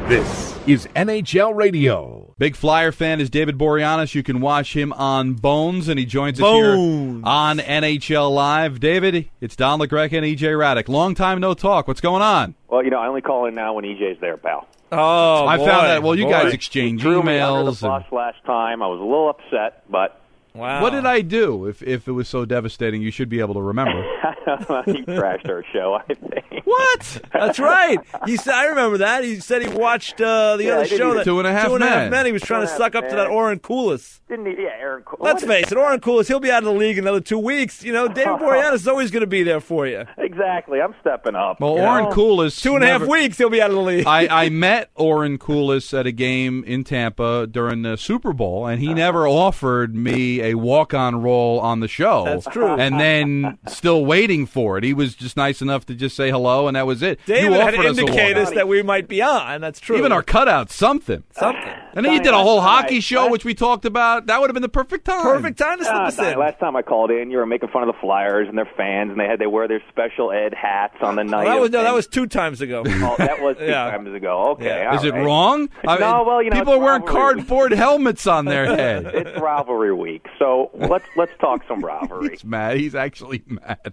This is NHL Radio. Big Flyer fan is David Boreanaz. You can watch him on Bones, and he joins us here on NHL Live. David, it's Don LaGreca and EJ Hradek. Long time no talk. What's going on? Well, I only call in now when EJ's there, pal. Oh, I found that. Well, you guys exchange emails. emails. Me under the bus last time. I was a little upset, but... Wow. What did I do? If it was so devastating, you should be able to remember. He trashed our show, I think. What? That's right. I remember that. He said he watched the other show. That 2.5 Men. He was trying to suck up to that Oren Koulis. Didn't he? Yeah, Aaron Koulis. Let's face it, Oren Koulis, he'll be out of the league in another 2 weeks. David Boreanaz is always going to be there for you. Exactly. I'm stepping up. Well, Oren Koulis... 2.5 weeks, he'll be out of the league. I met Oren Koulis at a game in Tampa during the Super Bowl, and he never offered me a walk-on role on the show. That's true. And then still waiting for it. He was just nice enough to just say hello, and that was it. David had indicated us that we might be on. That's true. Even our cutout, something. And then he did a whole hockey show, which we talked about. That would have been the perfect time. Perfect time to slip us in. Last time I called in, you were making fun of the Flyers and their fans, and they wear their special ed hats on the night. That was 2 times ago. Oh, that was 2 times ago. Okay. Yeah. Is it wrong? People are wearing cardboard helmets on their head. It's rivalry week, so let's talk some rivalry. He's mad. He's actually mad.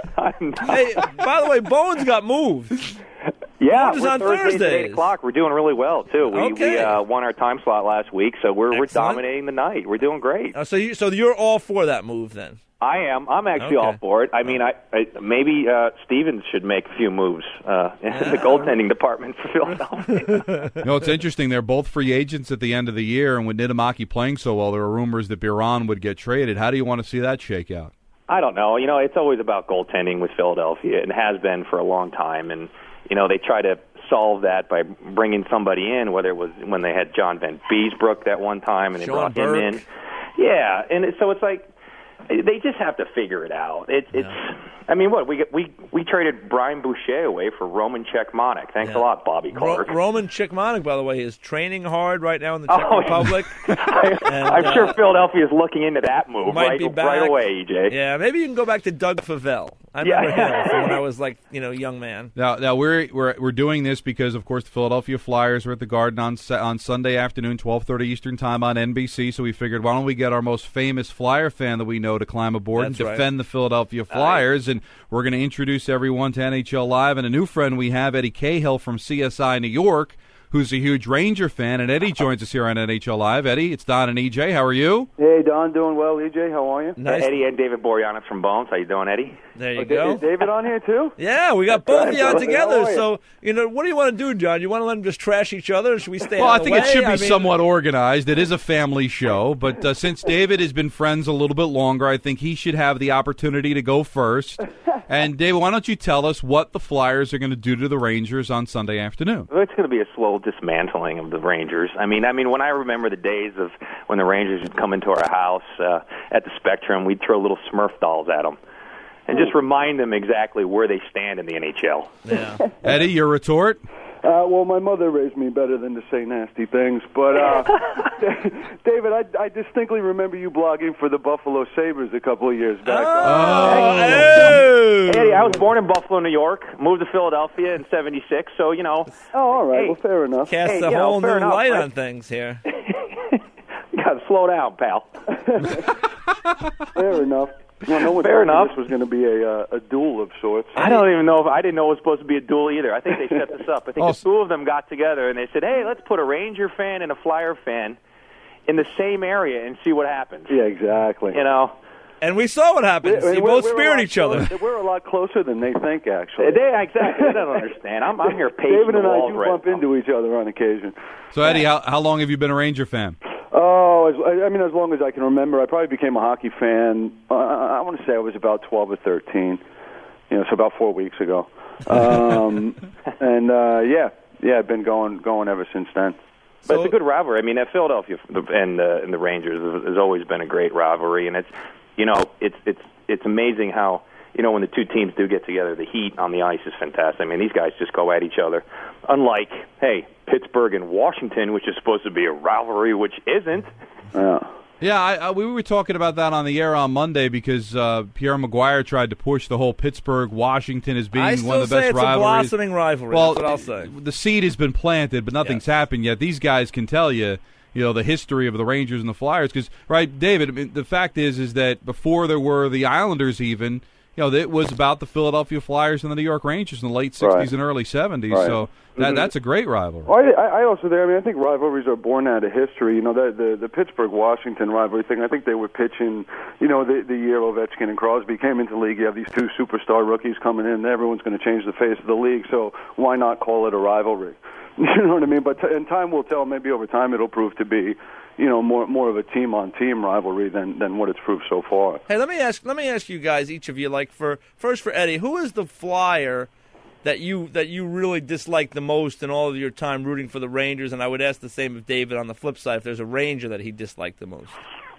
Hey, by the way, Bones got moved. Yeah, we're on Thursdays at 8 o'clock. We're doing really well, too. We won our time slot last week, so we're dominating the night. We're doing great. So you're all for that move, then? I am. I'm actually all for it. I mean, maybe Stevens should make a few moves in the goaltending department for Philadelphia. It's interesting. They're both free agents at the end of the year, and with Niittymaki playing so well, there were rumors that Biron would get traded. How do you want to see that shake out? I don't know. It's always about goaltending with Philadelphia, and has been for a long time, and they try to solve that by bringing somebody in, whether it was when they had John Van Beesbrook that one time and they brought him in. Yeah, and so it's like they just have to figure it out. I mean, what we traded Brian Boucher away for Roman Cechmanek. Thanks a lot, Bobby Clark. Roman Cechmanek, by the way, is training hard right now in the Czech Republic. I'm sure Philadelphia is looking into that move right away, EJ. Yeah, maybe you can go back to Doug Favell. I remember him from when I was young man. Now we're doing this because, of course, the Philadelphia Flyers are at the Garden on Sunday afternoon, 12:30 Eastern Time on NBC. So we figured, why don't we get our most famous Flyer fan that we know to climb aboard and defend the Philadelphia Flyers? And we're going to introduce everyone to NHL Live and a new friend we have, Eddie Cahill from CSI New York, who's a huge Ranger fan, and Eddie joins us here on NHL Live. Eddie, it's Don and EJ. How are you? Hey, Don, doing well. EJ, how are you? Nice. Eddie and David Boreanaz from Bones. How you doing, Eddie? There you go. Is David on here, too? Yeah, we got both of you on together. So, what do you want to do, John? You want to let them just trash each other, or should we stay Well, out I of the think way? it should be somewhat organized. It is a family show, but since David has been friends a little bit longer, I think he should have the opportunity to go first. And, David, why don't you tell us what the Flyers are going to do to the Rangers on Sunday afternoon? Well, it's going to be a slow dismantling of the Rangers. I mean, when I remember the days of when the Rangers would come into our house at the Spectrum, we'd throw little Smurf dolls at them and just remind them exactly where they stand in the NHL. Yeah. Eddie, your retort? Well, my mother raised me better than to say nasty things, but David, I distinctly remember you blogging for the Buffalo Sabres a couple of years back. Hey, Eddie, I was born in Buffalo, New York, moved to Philadelphia in '76, so Oh, all right. Well, fair enough. Cast a whole new light on things here. You got to slow down, pal. Fair enough. Well, no one Fair enough. This was going to be a duel of sorts. I don't even know I didn't know it was supposed to be a duel either. I think they set this up. I think the two of them got together and they said, "Hey, let's put a Ranger fan and a Flyer fan in the same area and see what happens." Yeah, exactly. And we saw what happened. They both speared each other. We're a lot closer than they think, actually. Exactly. They don't understand. I'm here pacing David and the I walls do right bump now. into each other on occasion. So, Eddie, how long have you been a Ranger fan? Oh, as long as I can remember. I probably became a hockey fan, I want to say I was about 12 or 13, so about 4 weeks ago. And, I've been going ever since then. But it's a good rivalry. I mean, Philadelphia and the Rangers has always been a great rivalry, and it's amazing how when the two teams do get together, the heat on the ice is fantastic. I mean, these guys just go at each other. Unlike, Pittsburgh and Washington, which is supposed to be a rivalry, which isn't. Yeah. Yeah, we were talking about that on the air on Monday because Pierre Maguire tried to push the whole Pittsburgh-Washington as being one of the best rivalries. I still say it's a blossoming rivalry. Well, that's what I'll say. The seed has been planted, but nothing's happened yet. These guys can tell you, the history of the Rangers and the Flyers. Because, right, David, I mean, the fact is that before there were the Islanders even, it was about the Philadelphia Flyers and the New York Rangers in the late 60s and early 70s. Right. So that's a great rivalry. Well, I also I think rivalries are born out of history. The Pittsburgh-Washington rivalry thing, I think they were pitching, the year Ovechkin and Crosby came into the league. You have these two superstar rookies coming in, and everyone's going to change the face of the league. So why not call it a rivalry? You know what I mean? But and time will tell. Maybe over time it'll prove to be, more of a team-on-team rivalry than what it's proved so far. Hey, let me ask you guys, each of you, first for Eddie, who is the Flyer that you really dislike the most in all of your time rooting for the Rangers? And I would ask the same of David on the flip side, if there's a Ranger that he disliked the most.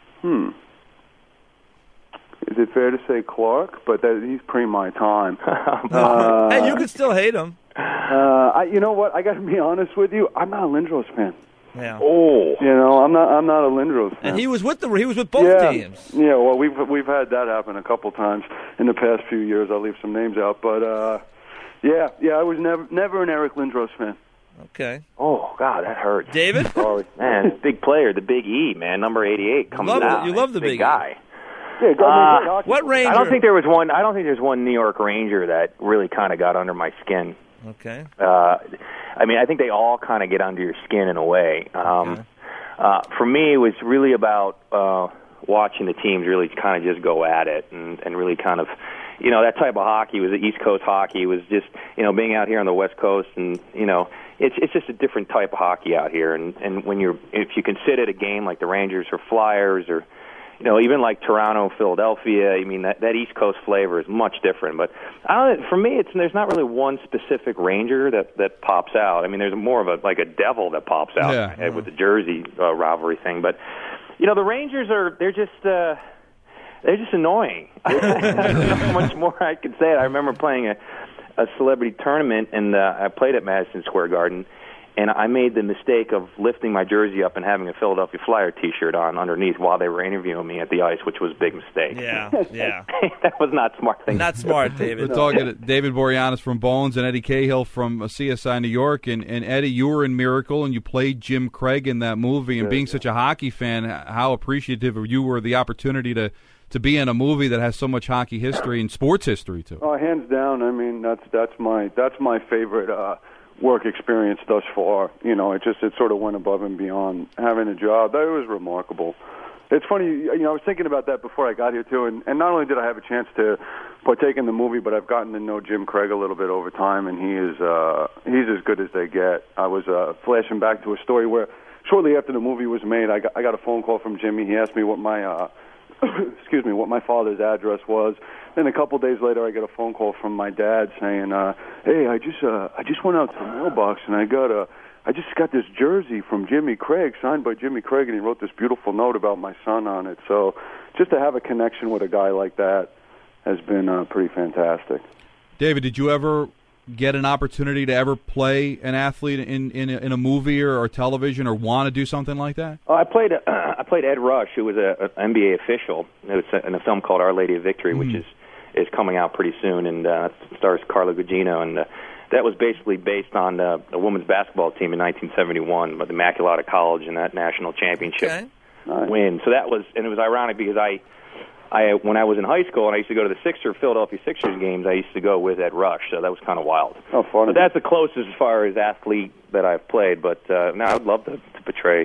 Is it fair to say Clark? But he's pre my time. Hey, you could still hate him. You know what? I got to be honest with you. I'm not a Lindros fan. Yeah. Oh. I'm not a Lindros fan. And he was with both teams. Yeah. Well, we've had that happen a couple times in the past few years. I'll leave some names out, but yeah. I was never an Eric Lindros fan. Okay. Oh God, that hurts. David? Sorry, man. Big player, the Big E, man, number 88 coming out. You love the Big guy. Yeah, what Ranger? I don't think there's one New York Ranger that really kind of got under my skin. Okay. I think they all kind of get under your skin in a way. For me, it was really about watching the teams really kind of just go at it and really kind of, that type of hockey was the East Coast hockey. It was just, being out here on the West Coast, and it's just a different type of hockey out here. And if you can sit at a game like the Rangers or Flyers or even like Toronto, Philadelphia, that East Coast flavor is much different. But for me, there's not really one specific Ranger that pops out. There's more of a devil that pops out with the Jersey rivalry thing. But the Rangers they're just annoying. I don't know how much more I could say. I remember playing a celebrity tournament, and I played at Madison Square Garden. And I made the mistake of lifting my jersey up and having a Philadelphia Flyer T-shirt on underneath while they were interviewing me at the ice, which was a big mistake. Yeah. That was not smart thing. Not smart, David. We're talking to David Boreanaz from Bones and Eddie Cahill from CSI New York. And Eddie, you were in Miracle, and you played Jim Craig in that movie. And being such a hockey fan, how appreciative you were the opportunity to be in a movie that has so much hockey history and sports history too. Oh, hands down. That's my favorite work experience thus far. It sort of went above and beyond having a job. That was remarkable. It's funny, I was thinking about that before I got here too, and not only did I have a chance to partake in the movie, but I've gotten to know Jim Craig a little bit over time, and he's as good as they get. I was flashing back to a story where shortly after the movie was made, I got a phone call from Jimmy. He asked me what my what my father's address was. Then a couple days later, I get a phone call from my dad saying, "Hey, I just went out to the mailbox and I just got this jersey from Jimmy Craig, signed by Jimmy Craig, and he wrote this beautiful note about my son on it." So, just to have a connection with a guy like that has been pretty fantastic. David, did you ever get an opportunity to ever play an athlete in a movie or television, or want to do something like that? I played Ed Rush, who was an NBA official. It was in a film called Our Lady of Victory, which is coming out pretty soon, and stars Carla Gugino, and that was basically based on a women's basketball team in 1971, with Immaculata College and that national championship win. So that was, and it was ironic because I when I was in high school and I used to go to the Philadelphia Sixers games, I used to go with Ed Rush, so that was kind of wild. Oh, funny. But that's the closest as far as athlete that I've played. But no, I would love to portray.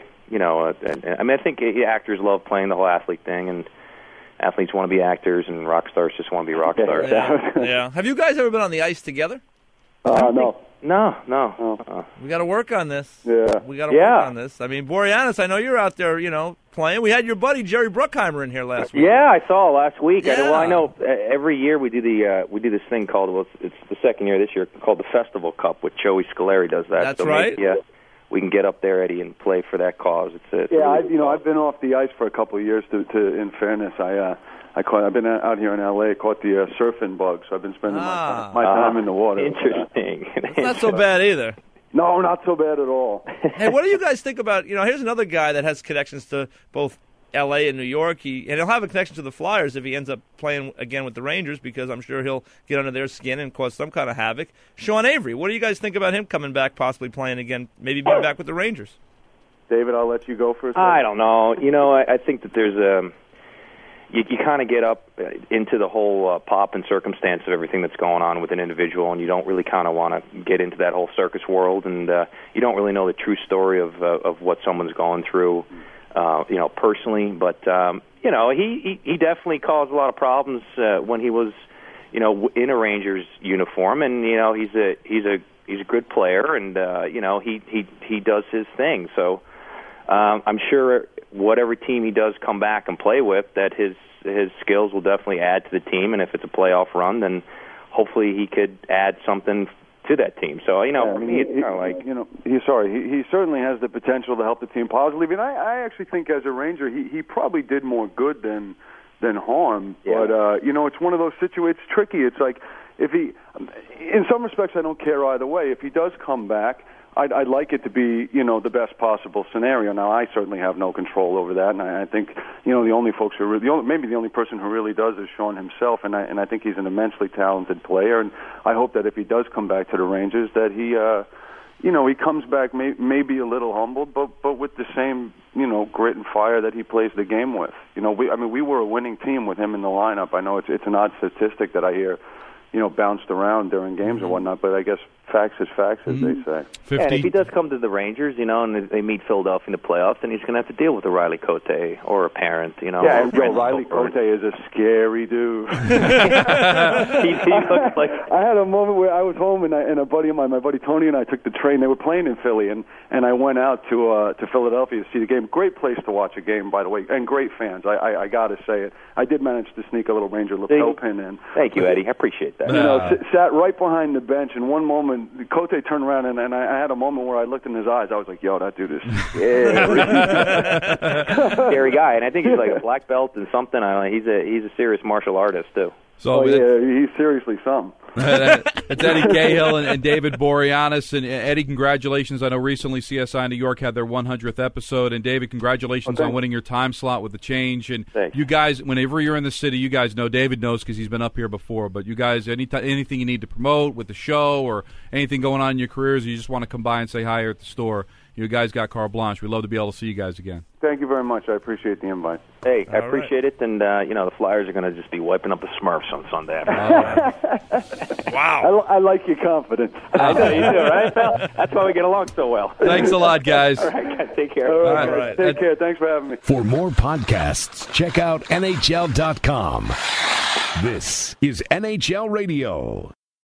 I think actors love playing the whole athlete thing, and athletes want to be actors, and rock stars just want to be rock stars. Yeah. Have you guys ever been on the ice together? No. No. We got to work on this. Yeah. We got to work on this. Boreanaz, I know you're out there, playing. We had your buddy Jerry Bruckheimer in here last week. Yeah, I saw last week. Yeah. I know every year we do this thing called, it's the second year this year, called the Festival Cup, with Joey Scoleri does that. That's right. Yeah. We can get up there, Eddie, and play for that cause. I've been off the ice for a couple of years. In fairness, I've been out here in L.A. Caught the surfing bug, so I've been spending my time in the water. Interesting. It's not so bad either. No, not so bad at all. Hey, what do you guys think about? Here's another guy that has connections to both L.A. and New York. And he'll have a connection to the Flyers if he ends up playing again with the Rangers, because I'm sure he'll get under their skin and cause some kind of havoc. Sean Avery, what do you guys think about him coming back, possibly playing again, maybe being back with the Rangers? David, I'll let you go first. I don't know. I think that there's you kind of get up into the whole pop and circumstance of everything that's going on with an individual, and you don't really kind of want to get into that whole circus world, and you don't really know the true story of what someone's going through, personally. But he definitely caused a lot of problems when he was, in a Rangers uniform, and he's a good player, and he does his thing. So I'm sure whatever team he does come back and play with, that his skills will definitely add to the team, and if it's a playoff run, then hopefully he could add something to that team. So he certainly has the potential to help the team positively. And I actually think as a Ranger, he probably did more good than harm. Yeah. But it's one of those situations. It's tricky. It's like if he, in some respects, I don't care either way. If he does come back, I'd like it to be, the best possible scenario. Now, I certainly have no control over that, and I think, the only folks who maybe the only person who really does is Sean himself, and I think he's an immensely talented player, and I hope that if he does come back to the Rangers, that he, he comes back maybe a little humbled, but with the same, grit and fire that he plays the game with. We were a winning team with him in the lineup. I know it's an odd statistic that I hear, bounced around during games or whatnot, but I guess facts is facts, as they say. And if he does come to the Rangers, and they meet Philadelphia in the playoffs, then he's going to have to deal with a Riley Cote or a Parent, Yeah, and Riley Cote is a scary dude. he looks like... I had a moment where I was home, and a buddy of mine, my buddy Tony, and I took the train. They were playing in Philly, and I went out to Philadelphia to see the game. Great place to watch a game, by the way, and great fans. I got to say it. I did manage to sneak a little Ranger lapel pin in. Thank you, Eddie. I appreciate that. Sat right behind the bench, and one moment, Cote turned around, and I had a moment where I looked in his eyes. I was like, yo, that dude is scary. Scary guy, and I think he's like a black belt in something. He's a serious martial artist, too. So he's seriously something. It's Eddie Cahill and David Boreanaz. And Eddie, congratulations. I know recently CSI New York had their 100th episode. And David, congratulations on winning your time slot with the change. And you guys, whenever you're in the city, you guys know, David knows because he's been up here before, but you guys, anything you need to promote with the show or anything going on in your careers, or you just want to come by and say hi here at the store, you guys got carte blanche. We'd love to be able to see you guys again. Thank you very much. I appreciate the invite. Hey, I appreciate it, and the Flyers are going to just be wiping up the Smurfs on Sunday. Wow! I like your confidence. I know you do, right, pal? That's why we get along so well. Thanks a lot, guys. All right, guys, take care. All right. Take care. Thanks for having me. For more podcasts, check out NHL.com. This is NHL Radio.